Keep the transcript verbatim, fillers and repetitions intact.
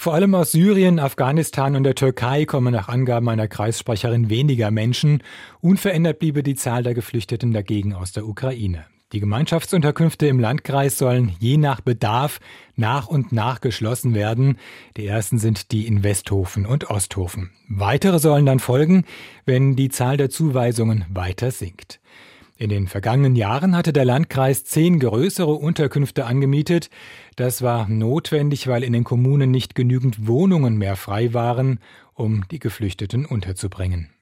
Vor allem aus Syrien, Afghanistan und der Türkei kommen nach Angaben einer Kreissprecherin weniger Menschen. Unverändert bliebe die Zahl der Geflüchteten dagegen aus der Ukraine. Die Gemeinschaftsunterkünfte im Landkreis sollen je nach Bedarf nach und nach geschlossen werden. Die ersten sind die in Westhofen und Osthofen. Weitere sollen dann folgen, wenn die Zahl der Zuweisungen weiter sinkt. In den vergangenen Jahren hatte der Landkreis zehn größere Unterkünfte angemietet. Das war notwendig, weil in den Kommunen nicht genügend Wohnungen mehr frei waren, um die Geflüchteten unterzubringen.